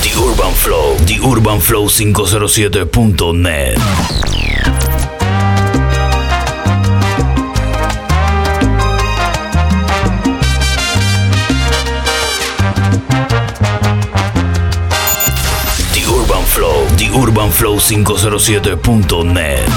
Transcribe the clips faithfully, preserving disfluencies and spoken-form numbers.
The Urban Flow, The Urban Flow quinientos siete punto net. The Urban Flow, The Urban Flow quinientos siete punto net.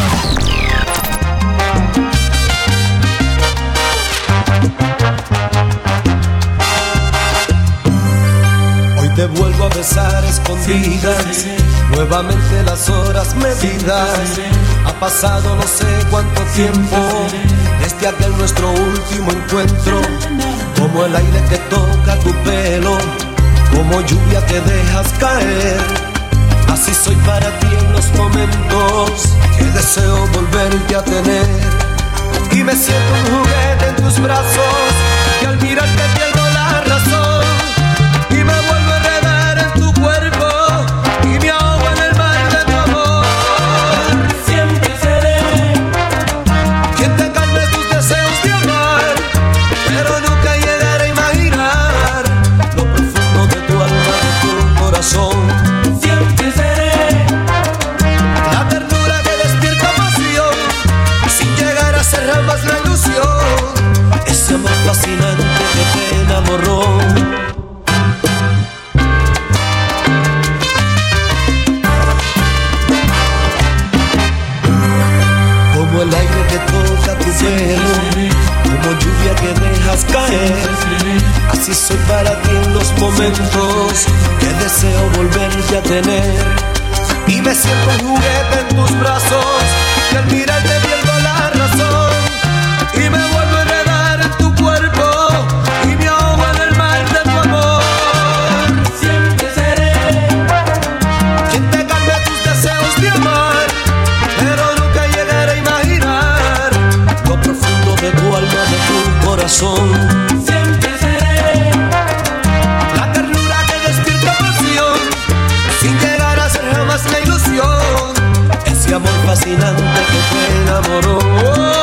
Te vuelvo a besar escondidas, nuevamente las horas medidas. Ha pasado no sé cuánto tiempo desde aquel nuestro último encuentro. Como el aire que toca tu pelo, como lluvia que dejas caer. Así soy para ti en los momentos que deseo volverte a tener. Y me siento un juguete en tus brazos, que al mirarte pierdo la razón. Y me vuelvo a enredar en tu cuerpo y me ahogo en el mar de tu amor. Siempre seré quien te calme tus deseos de amar, pero nunca llegaré a imaginar lo profundo de tu alma, de tu corazón. Siempre seré la ternura que despierta pasión, sin llegar a ser jamás la ilusión. Ese amor fascinante que te enamoró. Como el aire que toca tu pelo, como lluvia que dejas caer. Así soy para ti en los momentos que deseo volverte a tener. Y me siento un juguete en tus brazos, que al mirarte pierdo la razón. Y me vuelvo a enredar en tu cuerpo y me ahogo en el mar de tu amor. Siempre seré quien te calme tus deseos de amar, pero nunca llegaré a imaginar lo profundo de tu alma, de tu corazón. Siempre seré la ternura que despierta pasión, sin llegar a ser jamás la ilusión. Ese amor fascinante que te enamoró.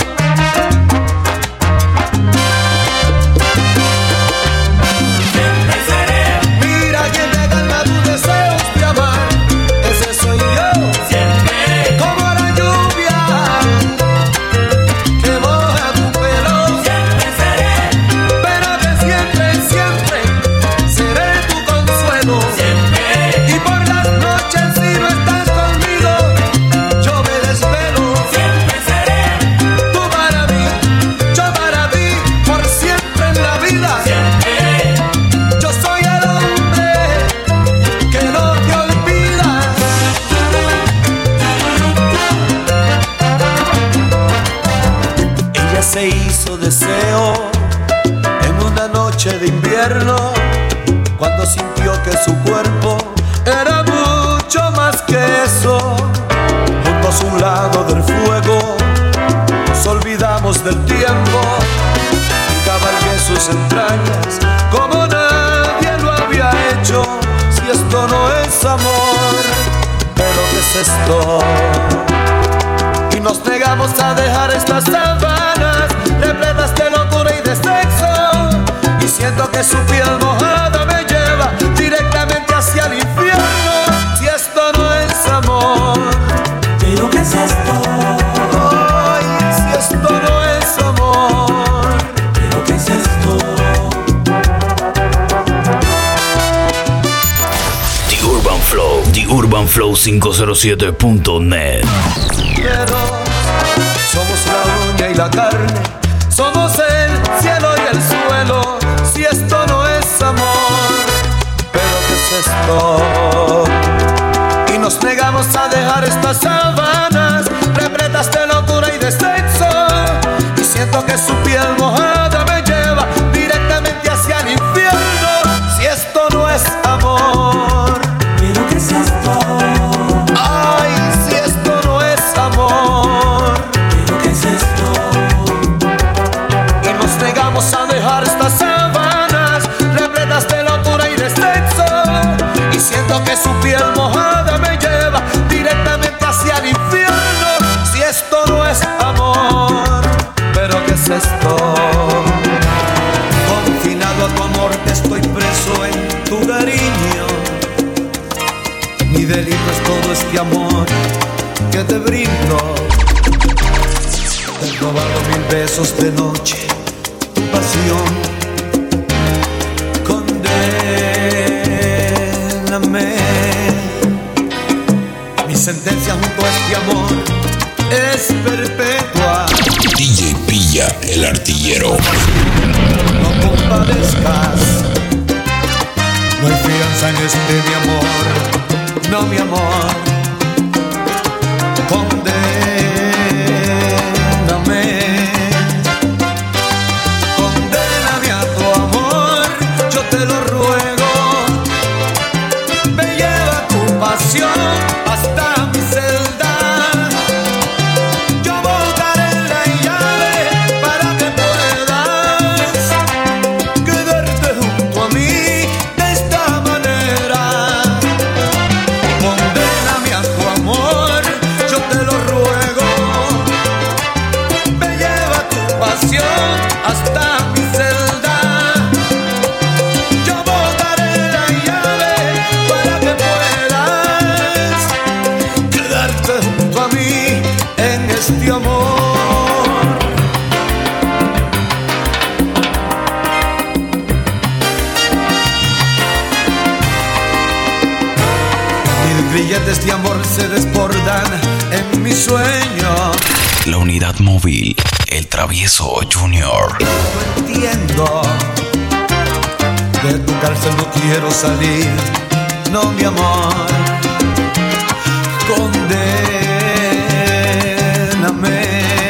Se hizo deseo en una noche de invierno, cuando sintió que su cuerpo era mucho más que eso. Juntos a un lado del fuego nos olvidamos del tiempo y cabalgué sus entrañas como nadie lo había hecho. Si esto no es amor, ¿pero qué es esto? Y nos negamos a dejar estas sábanas repletas de locura y de sexo. Y siento que su piel mojada me lleva directamente hacia el infierno. Si esto no es amor, ¿pero qué es esto? Ay, si esto no es amor, ¿pero qué es esto? The Urban Flow, The Urban Flow quinientos siete punto net. Somos la uña y la carne, somos el cielo y el suelo. Si esto no es amor, ¿pero qué es esto? Y nos negamos a dejar estas sábanas repletas de locura y de sexo. Y siento que su piel mojada me lleva directamente hacia el infierno. Si esto no es amor, ¿pero qué es esto? Ay, si esto no es amor, ¿pero qué es esto? Y nos negamos a dejar estas sábanas repletas de locura y de sexo. Y siento que su piel mojada me lleva directamente hacia el infierno. Si esto no es amor, ¿pero qué es esto? Confinado a tu amor, estoy preso en tu cariño. todo este amor que te brindo. Te he robado mil besos de noche, tu pasión. Condéname. Mi sentencia junto a este amor es perpetua. D J Pilla, el artillero. No compadezcas, no hay fianza en este mi amor, no mi amor. Condéname, condéname a tu amor, yo te lo ruego. Me lleva tu pasión hasta mi celda. Yo botaré la llave para que puedas quedarte junto a mí de esta manera. Condéname a tu amor, yo te lo ruego. Me lleva tu pasión hasta mi celda. Yo botaré la llave para que puedas quedarte junto a mí en este amor. Mil grilletes de amor se desbordan en mi sueño. La unidad móvil, el travieso Junior. No entiendo, de tu cárcel no quiero salir, no mi amor. Condéname.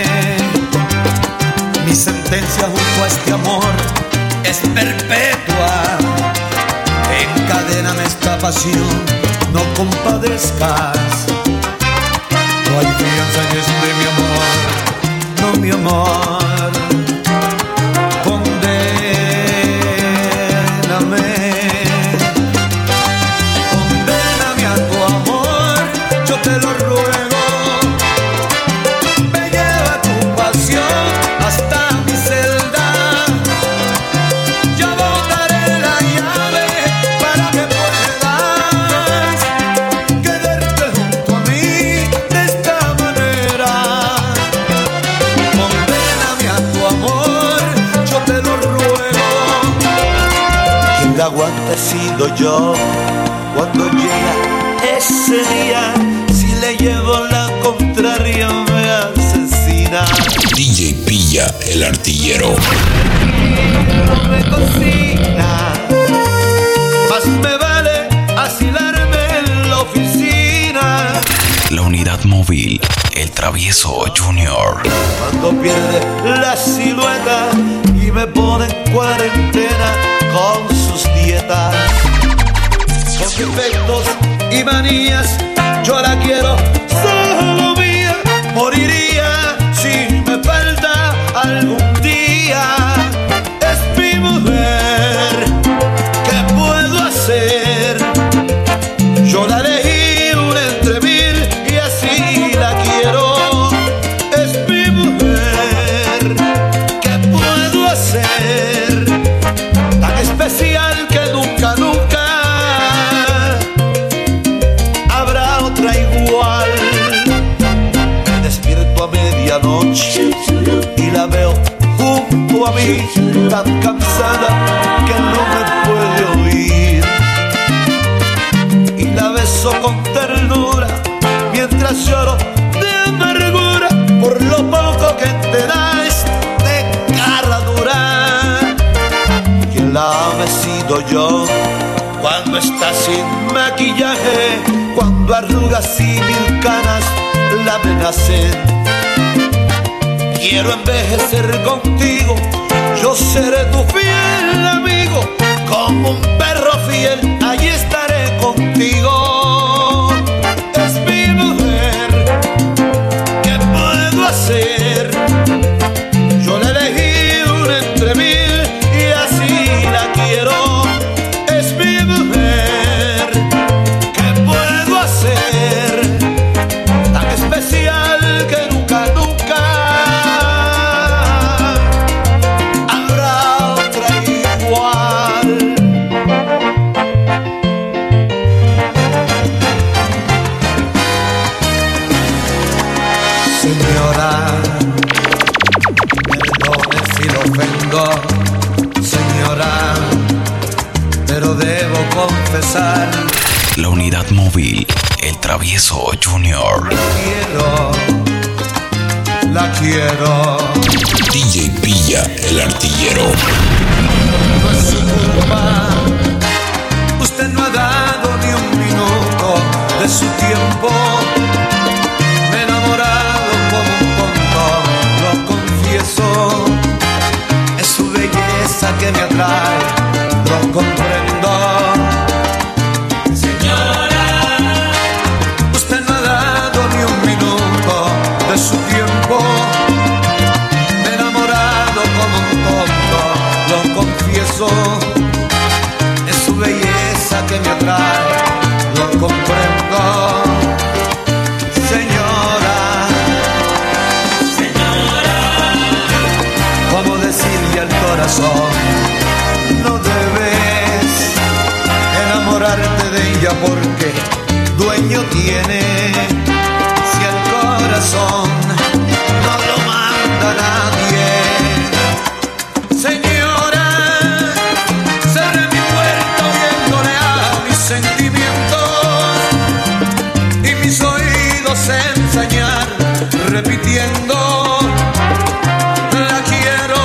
Mi sentencia junto a este amor es perpetua. Encadéname esta pasión, no compadezcas. No hay fianza en este mi amor, no mi amor. Condéname, condéname a tu amor, yo te lo ruego. Me lleva tu pasión hasta mi celda. Yo botaré la llave para que puedas quedarte junto a mí de esta manera. Condéname a tu amor, yo te lo ruego. Quien la aguanta he sido yo cuando llega ese día. Si le llevo la contraria me asesina. D J Pilla, el artillero. No me cocina, más me vale asilarme en la oficina. La unidad móvil, el travieso Junior. Cuando pierde la silueta y me pone en cuarentena con sus dietas, con defectos y manías, yo la quiero solo mía. Moriría si me falta algún día. Es mi mujer, ¿qué puedo hacer? Yo la elegí una entre mil y así la quiero. Es mi mujer, ¿qué puedo hacer? Tan especial que nunca, nunca habrá otra igual. Me despierto a medianoche y la veo junto a mí, tan cansada que no me puede oír. Y la beso con ternura mientras lloro de amargura por lo poco que te da este cara dura. Quien la ame he sido yo cuando está sin maquillaje, cuando arrugas y mil canas la amenacen. Quiero envejecer contigo, yo seré tu fiel amigo. Como un perro fiel, allí estaré contigo. Es mi mujer, ¿qué puedo hacer? Yo la elegí una entre mil y así la quiero. Es mi mujer, ¿qué puedo hacer? Tan especial que nunca, nunca habrá otra igual. debo confesar. La unidad móvil, el Travieso Junior. La quiero, la quiero. D J Pilla, el artillero. No es su culpa, usted no ha dado ni un minuto de su tiempo. Me he enamorado como un tonto, lo confieso. Es su belleza que me atrae, lo comprendo. Señora, usted no ha dado ni un minuto de su tiempo. Me he enamorado como un tonto, lo confieso. Es su belleza que me atrae, lo comprendo. Señora, señora, ¿cómo decirle al corazón? No debes enamorarte de ella porque dueño tiene. Si el corazón no lo manda nadie. Señora, cerré mi puerta oyéndole a mis sentimientos y mis oídos ensañar repitiendo. La quiero,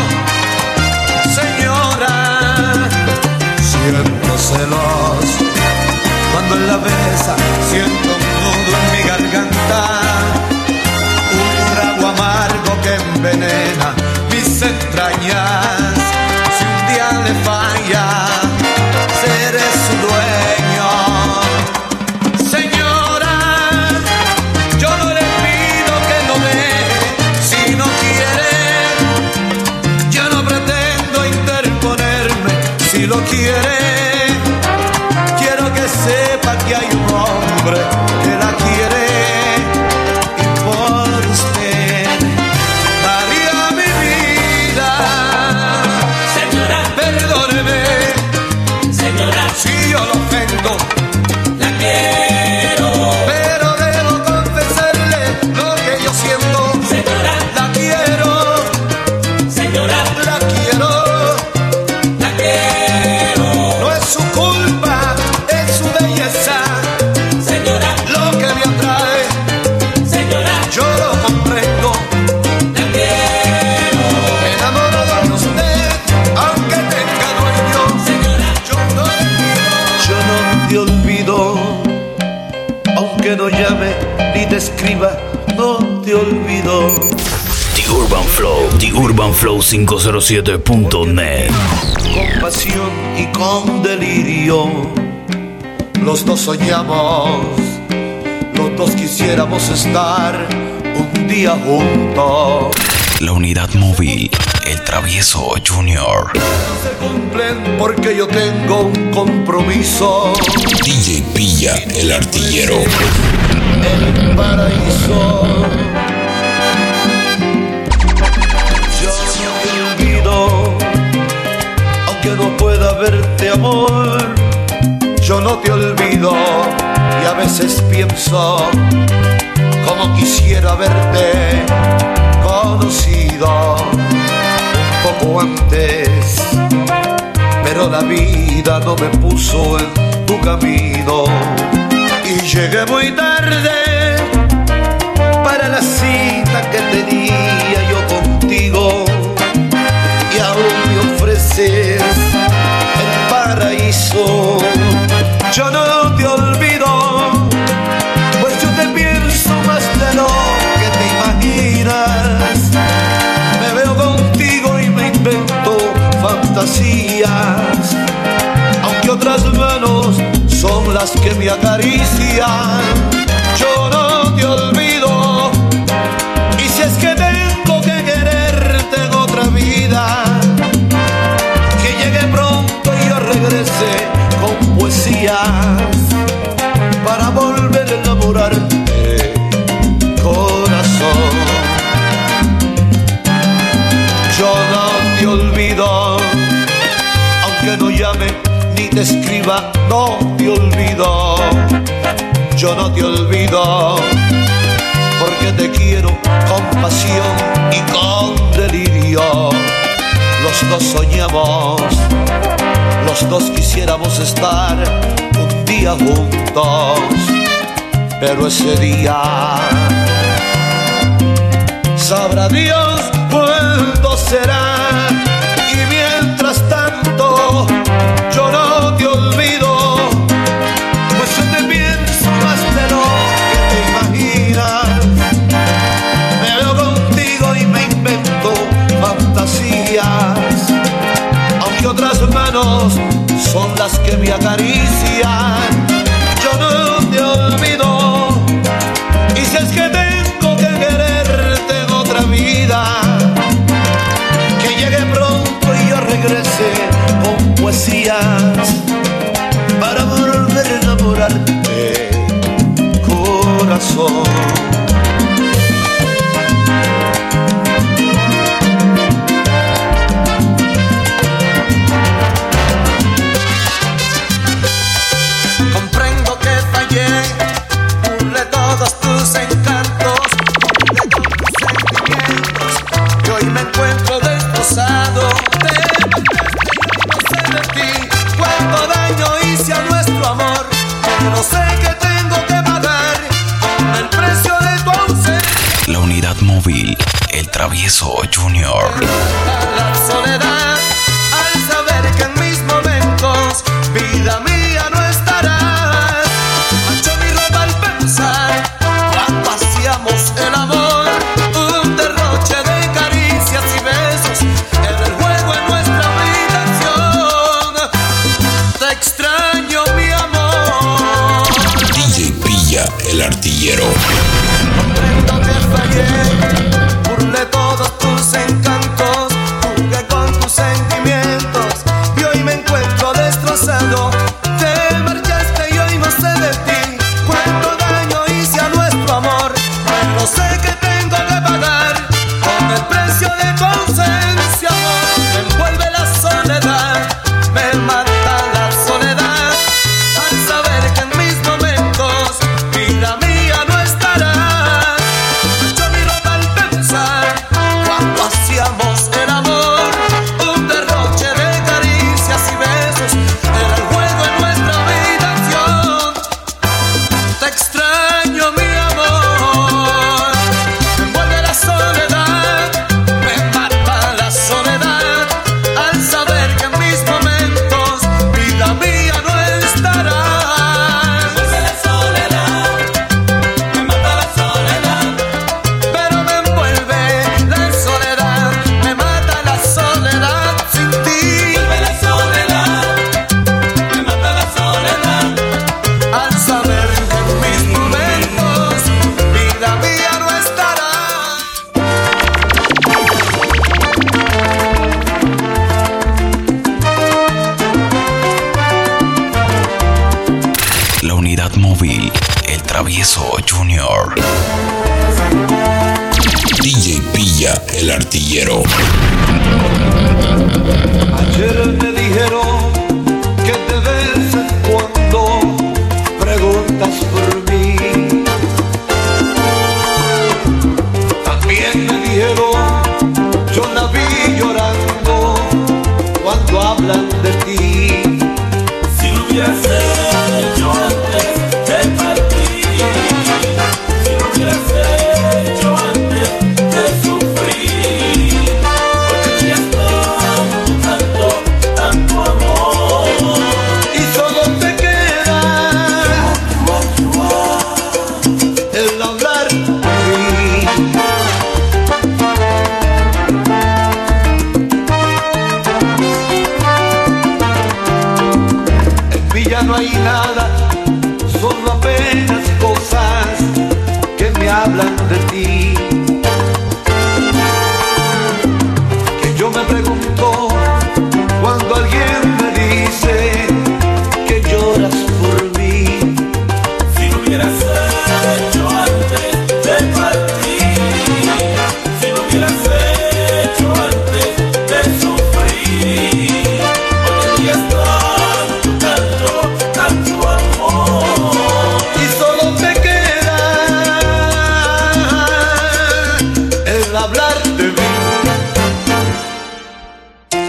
señora. Siento celos cuando en la besa siento un nudo en mi garganta, un trago amargo que envenena mis entrañas. Si un día le falla, seré su dueño. Señora, yo no le pido que lo deje si no quiere. Yo no pretendo interponerme si lo quiere. Quiero que sepa que hay un hombre que la quiere y por usted daría mi vida. Señora, perdóneme, señora, si yo lo ofendo. La quiero, pero debo confesarle lo que yo siento. Señora, la quiero, señora, la quiero, la quiero. No es su culpa, es su belleza, señora, lo que me atrae. Señora, yo lo comprendo. La quiero, enamorado de usted, aunque tenga dueño. Señora, yo no le pido. Yo no te olvido, aunque no llame ni te escriba, no te olvido. The Urban Flow, The Urban Flow quinientos siete punto net. Con pasión y con delirio, los dos soñamos, los dos quisiéramos estar un día juntos. La unidad móvil, el Travieso Junior. No se cumplen porque yo tengo un compromiso. D J Pilla, el artillero. El paraíso. Yo no te olvido, aunque no pueda verte, amor. Yo no te olvido y a veces pienso como quisiera verte conocido un poco antes, pero la vida no me puso en tu camino y llegué muy tarde para la cita que tenía yo contigo y aún me ofreces el paraíso. Yo no te olvido, pues yo te pienso más de lo que te imaginas. Me veo contigo y me invento fantasías, aunque otras manos son las que me acarician. Yo no te olvido, y si es que tengo que quererte en otra vida, que llegue pronto y yo regrese con poesías para volver a enamorarte, corazón. Yo no te olvido, aunque no llame ni te escriba, no te olvido. Yo no te olvido, porque te quiero con pasión y con delirio. los dos soñamos, los dos quisiéramos estar un día juntos, pero ese día sabrá Dios cuándo será. Y mientras tanto yo no te olvido, pues yo te pienso más de lo que te imaginas. Me veo contigo y me invento fantasías, aunque otras manos son las que me acarician. Yo no te olvido, y si es que tengo que quererte en otra vida, que llegue pronto y yo regrese con poesías para volver a enamorarte, corazón. Móvil, el Travieso Junior. La soledad al saber que en mis momentos, vida mía, no estarás. Mancho mi ropa al pensar cuando hacíamos el amor, un derroche de caricias y besos en el juego en nuestra habitación. Te extraño, mi amor. D J Pilla, el artillero. Comprendo que fallé, burlé todos tus encantos, jugué con tus sentimientos y hoy me encuentro destrozado. Te marchaste y hoy no sé de ti cuánto daño hice a nuestro amor, pero sé que tengo que pagar con el precio de tu ausencia, amor. Me envuelve la soledad, me mata la soledad al saber que en mis momentos, vida mía, no estará. Móvil, el Travieso Junior. D J Pilla, el artillero. Ayer me dijeron que te ves cuando preguntas por mí. También me dijeron, yo la vi llorando cuando hablan de ti. Si lo hubieras hecho antes de partir, si lo hubieras hecho antes de sufrir, porque tenías tanto, tanto, tanto amor, y solo te queda el hablar de mí. En Villa no hay nada, solo apenas cosas que me hablan de ti. Que yo me pregunto cuando alguien me dice que lloras por mí. si lo hubieras hecho antes de partir, si lo hubieras hecho antes de sufrir, porque tenías tanto, tanto, tanto amor, Y solo te queda el hablar de mí.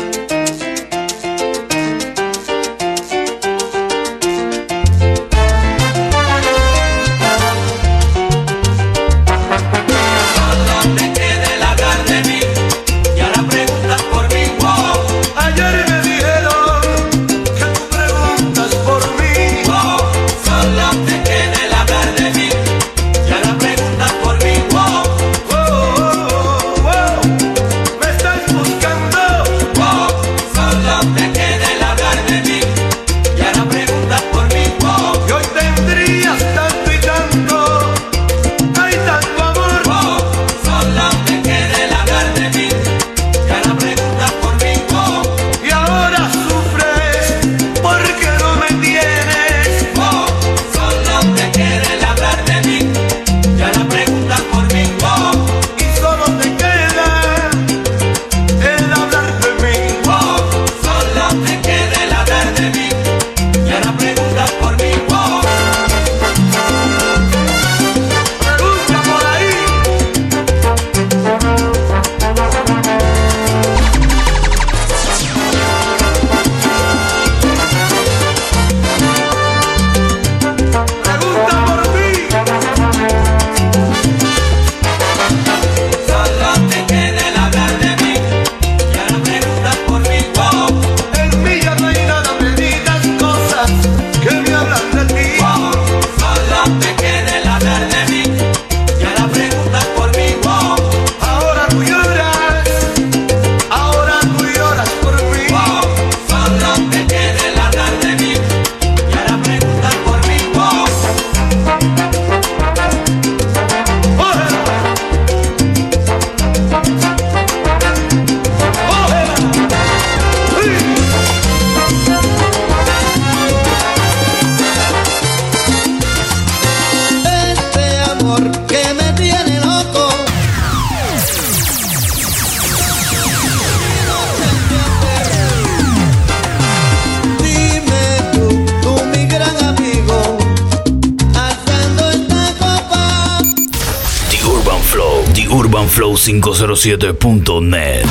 Flow cinco cero siete punto net.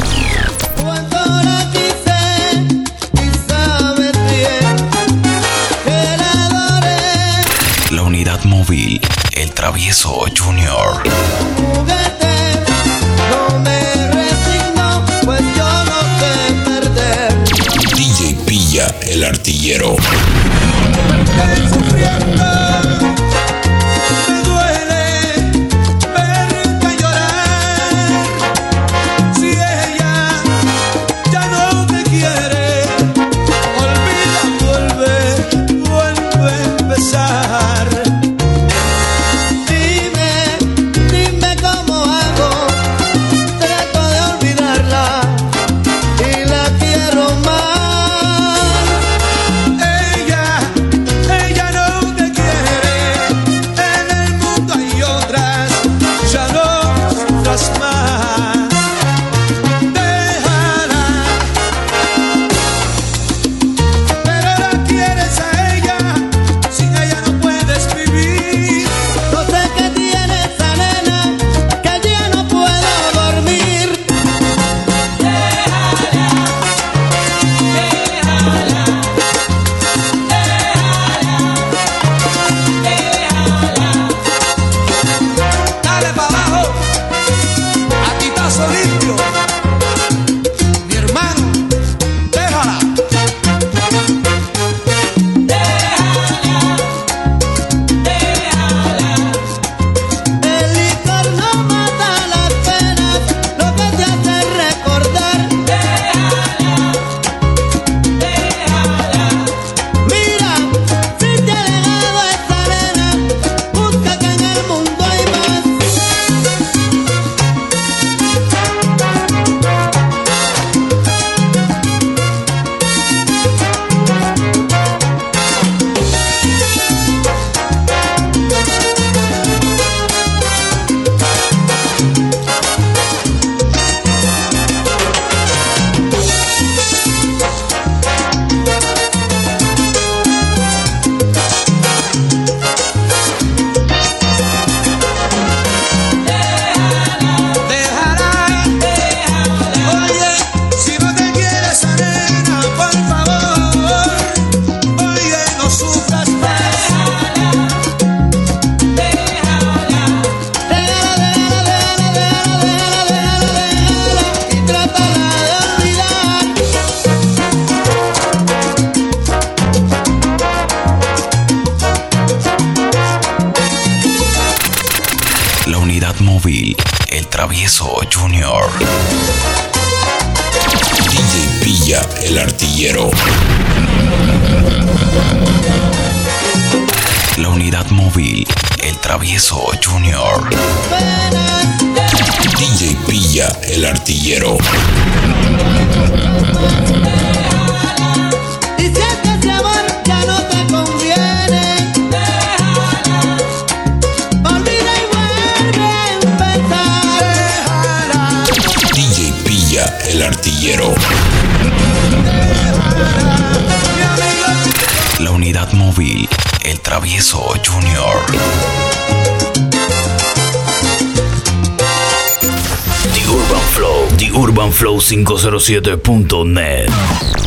La unidad móvil, el Travieso Junior. No me resigno, pues yo no sé perder. D J Pilla, el artillero. Estoy sufriendo, me duele verte llorar. Si ella ya no te quiere, olvida, vuelve, vuelve a empezar. Dime, dime cómo hago, trato de olvidarla y la quiero más. Ella, ella no te quiere, en el mundo hay otras, ya no sufras más. Déjala, pero la quieres a ella, sin ella no puedes vivir. No sé qué tiene esa nena, que ya no puedo dormir. Dale pa' abajo, aquí está limpio. Mi hermano, déjala. El licor no mata las penas, lo que te hace recordar. Mira, si te ha dejado esa nena, busca que en el mundo hay más. Déjala, oye, si no te quieres esa nena, por favor, oye, no sufras más. Déjala, déjala, déjala, déjala, déjala, y trátala de olvidar. La unidad móvil, el Travieso Junior. D J Pilla, el artillero. La unidad móvil, el Travieso Junior. D J Pilla, el artillero. Y si es que ese amor ya no te conviene, olvida y vuelve a empezar. Déjala, D J Pilla, el artillero. mi amigo. La unidad móvil, el Travieso Junior. The Urban Flow, The Urban Flow cinco cero siete punto net.